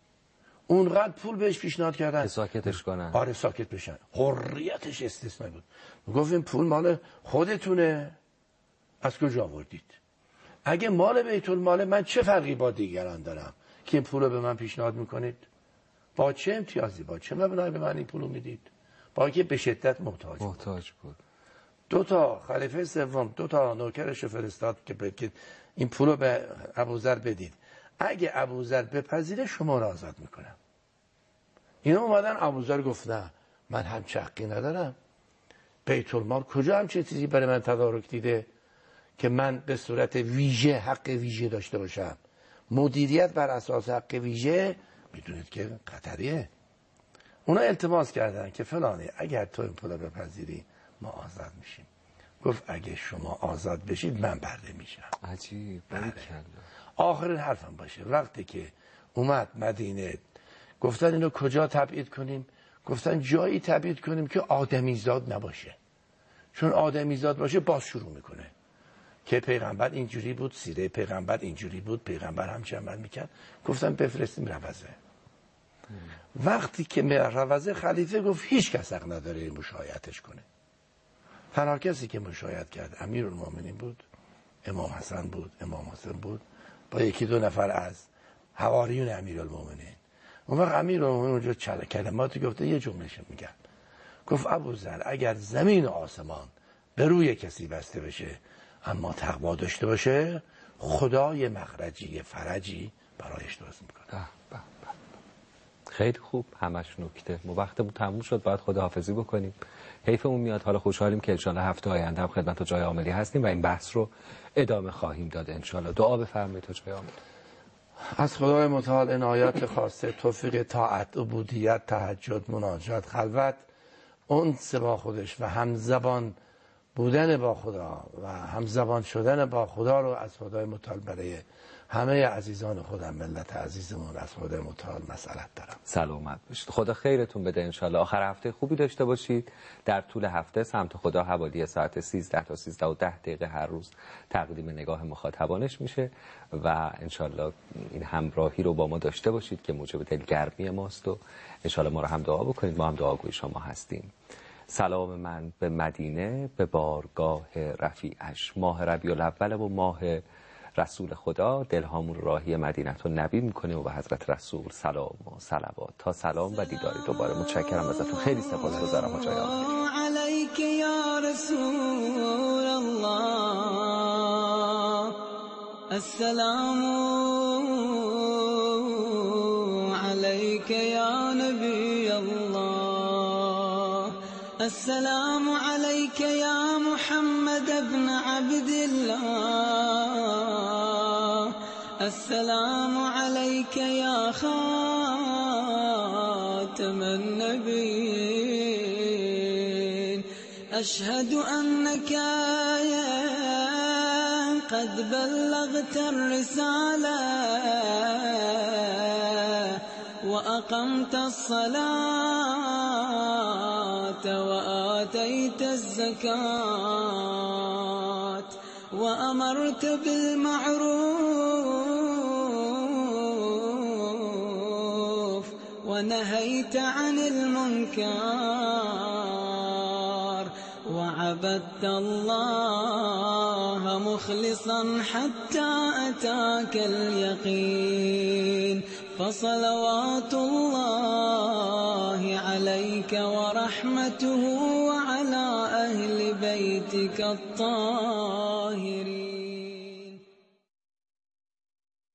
اونقدر پول بهش پیشنهاد کردن که ساکتش کنن. آره ساکت بشن. حریتش استثنایی بود. گفت این پول مال خودتونه، از کجا آوردید؟ اگه مال بیت المال من چه فرقی با دیگران دارم که این پول رو به من پیشنهاد میکنید؟ با چه امتیازی، با چه مبنایی به من این پول رو میدید؟ با اینکه به شدت محتاج محتاج بود. دو تا خلیفه سوم دو تا نوکرش فرستاد که بگید این پول رو به ابوذر بدید، اگه ابوذر بپذیره شما رو آزاد میکنم. اینا اومدن، ابوذر گفت نه من هم حقی ندارم، بیت المال کجا هم چه چیزی برای من تدارک دیده که من به صورت ویژه حق ویژه داشته باشم. مدیریت بر اساس حق ویژه میدونید که خطریه. اونا التماس کردن که فلانی اگر تو این پول بپذیری ما آزاد میشیم. گفت اگه شما آزاد بشید من برده میشم. عجیب. بله. آخرین حرفم باشه، وقتی که اومد مدینه گفتن اینو کجا تبعید کنیم؟ گفتن جایی تبعید کنیم که آدمیزاد نباشه، چون آدمیزاد باشه باز شروع میکنه که پیغمبر اینجوری بود، سیره پیغمبر اینجوری بود، پیغمبر همچه عمل میکرد. گفتن بفرستیم روزه. وقتی که مهروزه خلیفه گفت هیچ کس حق نداره این مشایعتش کنه. تنها کسی که مشایعت کرد امیرالمومنین بود، امام حسن بود، امام حسین بود با یکی دو نفر از حواریون امیرالمومنین. اون وقت امیرالمومنین اونجا چند کلماتی گفته، یه جملهش میگم، گفت ابوذر اگر زمین و آسمان به روی کسی بسته بشه اما تقوا داشته باشه، خدای مخرجی فرجی برایش درست میکنه. خیلی خوب، همش نکته. ما وقتمون تموم شد، باید خداحافظی بکنیم. حیفمون میاد. حالا خوشحالیم که انشالله هفته آینده هم خدمت جای عاملی هستیم و این بحث رو ادامه خواهیم داد انشالله. دعا بفرمایید تا جای عاملی. از خدای متعال عنایت خاصه، توفیق طاعت، عبودیت، تهجد، مناجات، خلوت، اون با خودش و همزبان بودن با خدا و همزبان شدن با خدا رو از خدای متعال برای همه عزیزان خودم، ملت عزیزمون، از خدای متعال مسئلت دارم. سلامت باشید. خدا خیرتون بده انشالله. آخر هفته خوبی داشته باشید. در طول هفته سمت خدا حوالی ساعت سیزده تا سیزده و ده دقیقه هر روز تقدیم نگاه مخاطبانش میشه و انشالله این همراهی رو با ما داشته باشید که موجب دلگرمی ماست و انشالله ما رو هم دعا بکنید، ما هم دعاگوی شما هستیم. سلام من به مدینه، به بارگاه رفیعش. ماه ربیع الاول و ماه رسول خدا، دلهامون راهی مدینت رو نبی میکنیم و به حضرت رسول سلام و صلوات. تا سلام و دیداری دوباره. متشکرم ازتون، خیلی سپاسگزارم. جای عالی. علیک یا رسول الله، السلام علیک یا نبی الله، السلام علیک یا محمد ابن عبد الله، السلام علیک یا خاتم النبیین، اشهد انک قد بلغت الرسالة وأقمت الصلاة وآتيت الزكاة وأمرت بالمعروف ونهيت عن المنكر وعبدت الله مخلصا حتى أتاك اليقين، فصلوات الله عليك ورحمته وعلى أهل بيتك الطاهرين.